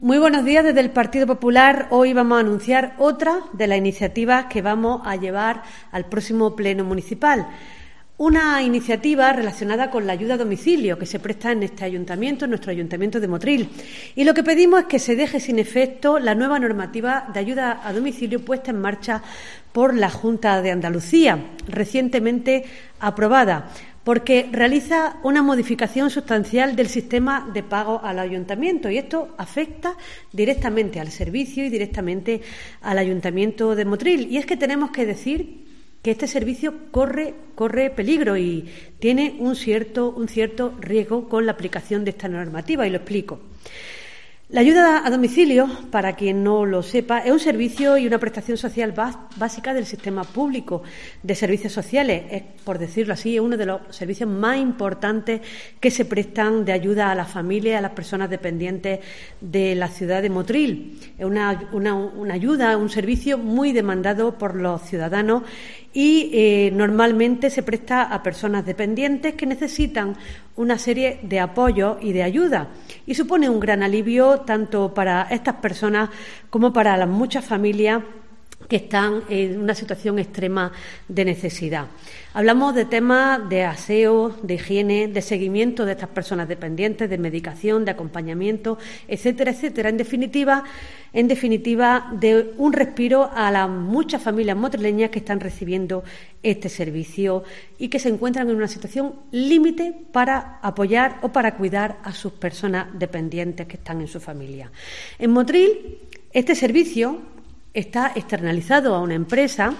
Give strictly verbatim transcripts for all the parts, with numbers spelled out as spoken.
Muy buenos días desde el Partido Popular. Hoy vamos a anunciar otra de las iniciativas que vamos a llevar al próximo Pleno Municipal. Una iniciativa relacionada con la ayuda a domicilio que se presta en este ayuntamiento, en nuestro ayuntamiento de Motril. Y lo que pedimos es que se deje sin efecto la nueva normativa de ayuda a domicilio puesta en marcha por la Junta de Andalucía, recientemente aprobada, porque realiza una modificación sustancial del sistema de pago al ayuntamiento y esto afecta directamente al servicio y directamente al ayuntamiento de Motril. Y es que tenemos que decir que este servicio corre, corre peligro y tiene un cierto, un cierto riesgo con la aplicación de esta normativa, y lo explico. La ayuda a domicilio, para quien no lo sepa, es un servicio y una prestación social básica del sistema público de servicios sociales. Es, por decirlo así, uno de los servicios más importantes que se prestan de ayuda a las familias, a las personas dependientes de la ciudad de Motril. Es una, una, una ayuda, un servicio muy demandado por los ciudadanos y eh, normalmente se presta a personas dependientes que necesitan una serie de apoyos y de ayuda, y supone un gran alivio tanto para estas personas como para las muchas familias que están en una situación extrema de necesidad. Hablamos de temas de aseo, de higiene, de seguimiento de estas personas dependientes, de medicación, de acompañamiento, etcétera, etcétera. En definitiva, en definitiva, de un respiro a las muchas familias motrileñas que están recibiendo este servicio y que se encuentran en una situación límite para apoyar o para cuidar a sus personas dependientes que están en su familia. En Motril, este servicio está externalizado a una empresa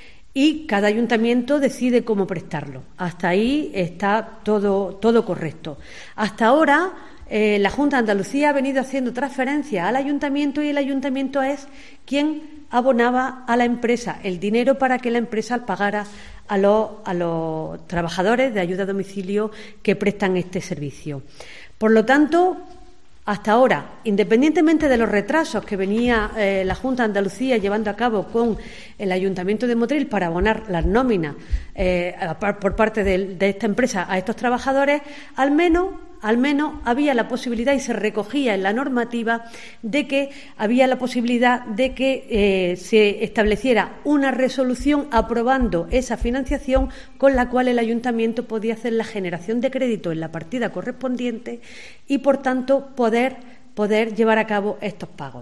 y cada ayuntamiento decide cómo prestarlo. Hasta ahí está todo, todo correcto. Hasta ahora, eh, la Junta de Andalucía ha venido haciendo transferencias al ayuntamiento y el ayuntamiento es quien abonaba a la empresa el dinero para que la empresa pagara a los, a los trabajadores de ayuda a domicilio que prestan este servicio. Por lo tanto, hasta ahora, independientemente de los retrasos que venía eh, la Junta de Andalucía llevando a cabo con el Ayuntamiento de Motril para abonar las nóminas eh, por parte de, de esta empresa a estos trabajadores, al menos, al menos había la posibilidad y se recogía en la normativa de que había la posibilidad de que eh, se estableciera una resolución aprobando esa financiación con la cual el Ayuntamiento podía hacer la generación de crédito en la partida correspondiente y, por tanto, poder, poder llevar a cabo estos pagos.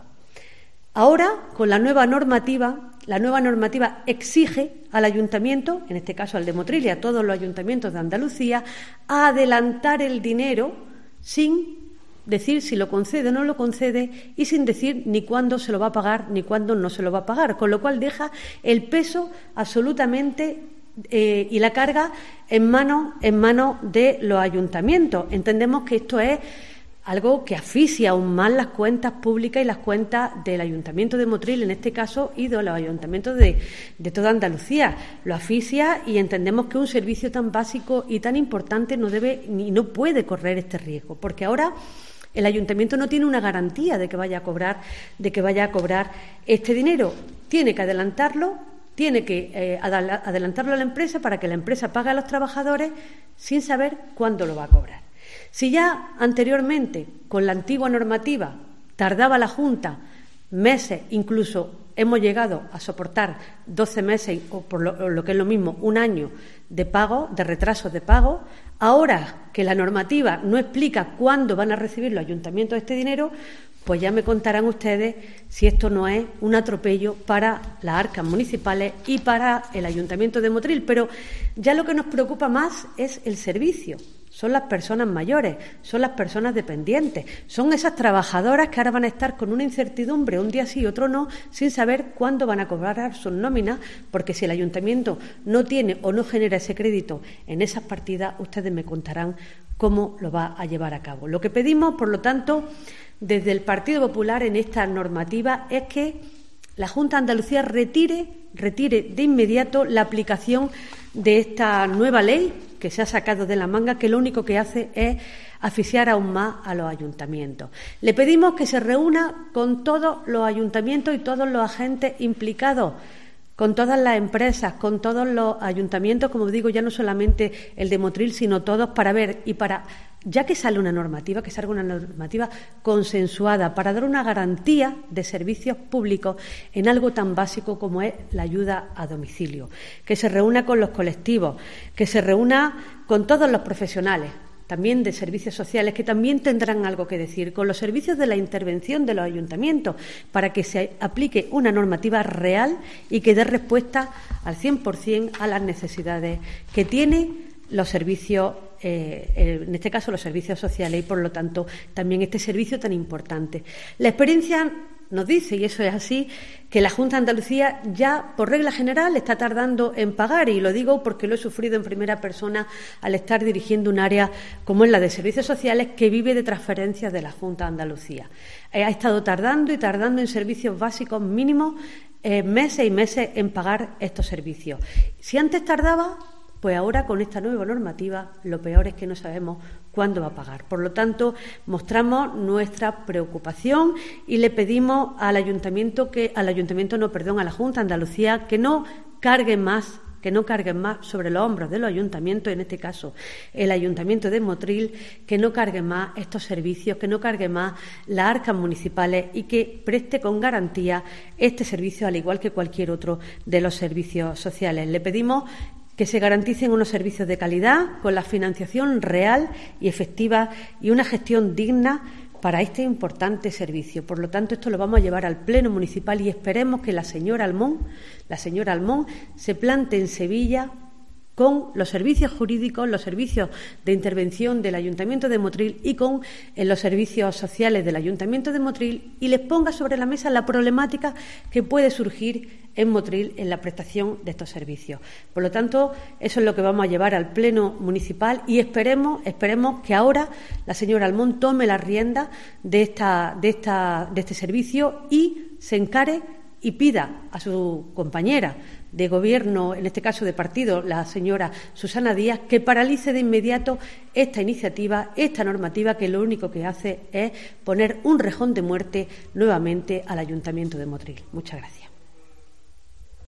Ahora, con la nueva normativa, la nueva normativa exige al Ayuntamiento, en este caso al de Motril y a todos los ayuntamientos de Andalucía, a adelantar el dinero sin decir si lo concede o no lo concede y sin decir ni cuándo se lo va a pagar ni cuándo no se lo va a pagar, con lo cual deja el peso absolutamente eh, y la carga en manos en manos de los ayuntamientos. Entendemos que esto es algo que asfixia aún más las cuentas públicas y las cuentas del Ayuntamiento de Motril, en este caso, y de los ayuntamientos de, de toda Andalucía. Lo asfixia y entendemos que un servicio tan básico y tan importante no debe ni no puede correr este riesgo, porque ahora el Ayuntamiento no tiene una garantía de que vaya a cobrar, de que vaya a cobrar este dinero. Tiene que adelantarlo, tiene que eh, adelantarlo a la empresa para que la empresa pague a los trabajadores sin saber cuándo lo va a cobrar. Si ya anteriormente, con la antigua normativa, tardaba la Junta meses, incluso hemos llegado a soportar doce meses o por lo, lo que es lo mismo, un año de pago, de retrasos de pago, ahora que la normativa no explica cuándo van a recibir los ayuntamientos este dinero, pues ya me contarán ustedes si esto no es un atropello para las arcas municipales y para el Ayuntamiento de Motril. Pero ya lo que nos preocupa más es el servicio. Son las personas mayores, son las personas dependientes, son esas trabajadoras que ahora van a estar con una incertidumbre, un día sí y otro no, sin saber cuándo van a cobrar sus nóminas, porque si el Ayuntamiento no tiene o no genera ese crédito en esas partidas, ustedes me contarán cómo lo va a llevar a cabo. Lo que pedimos, por lo tanto, desde el Partido Popular en esta normativa es que la Junta de Andalucía retire, retire de inmediato la aplicación de esta nueva ley que se ha sacado de la manga, que lo único que hace es asfixiar aún más a los ayuntamientos. Le pedimos que se reúna con todos los ayuntamientos y todos los agentes implicados, con todas las empresas, con todos los ayuntamientos, como digo, ya no solamente el de Motril, sino todos, para ver y para, ya que sale una normativa, que salga una normativa consensuada para dar una garantía de servicios públicos en algo tan básico como es la ayuda a domicilio, que se reúna con los colectivos, que se reúna con todos los profesionales, también de servicios sociales, que también tendrán algo que decir, con los servicios de la intervención de los ayuntamientos, para que se aplique una normativa real y que dé respuesta al cien por cien a las necesidades que tienen los servicios, eh, en este caso los servicios sociales, y por lo tanto también este servicio tan importante. La experiencia nos dice, y eso es así, que la Junta de Andalucía ya, por regla general, está tardando en pagar, y lo digo porque lo he sufrido en primera persona al estar dirigiendo un área como es la de Servicios Sociales, que vive de transferencias de la Junta de Andalucía. Eh, ha estado tardando y tardando en servicios básicos mínimos eh, meses y meses en pagar estos servicios. Si antes tardaba, pues ahora con esta nueva normativa lo peor es que no sabemos cuándo va a pagar. Por lo tanto, mostramos nuestra preocupación y le pedimos al ayuntamiento que, al ayuntamiento no, perdón, a la Junta de Andalucía que no cargue más, que no carguen más sobre los hombros de los ayuntamientos, en este caso el Ayuntamiento de Motril, que no cargue más estos servicios, que no cargue más las arcas municipales y que preste con garantía este servicio, al igual que cualquier otro de los servicios sociales. Le pedimos que se garanticen unos servicios de calidad con la financiación real y efectiva y una gestión digna para este importante servicio. Por lo tanto, esto lo vamos a llevar al Pleno Municipal y esperemos que la señora Almón, la señora Almón, se plante en Sevilla con los servicios jurídicos, los servicios de intervención del Ayuntamiento de Motril y con eh, los servicios sociales del Ayuntamiento de Motril, y les ponga sobre la mesa la problemática que puede surgir en Motril en la prestación de estos servicios. Por lo tanto, eso es lo que vamos a llevar al Pleno Municipal y esperemos, esperemos que ahora la señora Almón tome las riendas de, esta, de, esta, de este servicio y se encare y pida a su compañera de Gobierno, en este caso de partido, la señora Susana Díaz, que paralice de inmediato esta iniciativa, esta normativa, que lo único que hace es poner un rejón de muerte nuevamente al Ayuntamiento de Motril. Muchas gracias.